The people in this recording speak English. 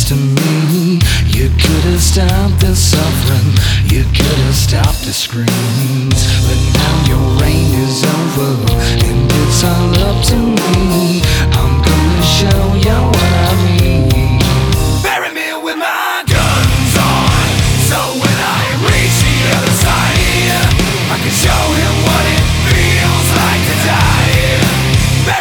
to me. You could have stopped the suffering, you could have stopped the screams, but now your reign is over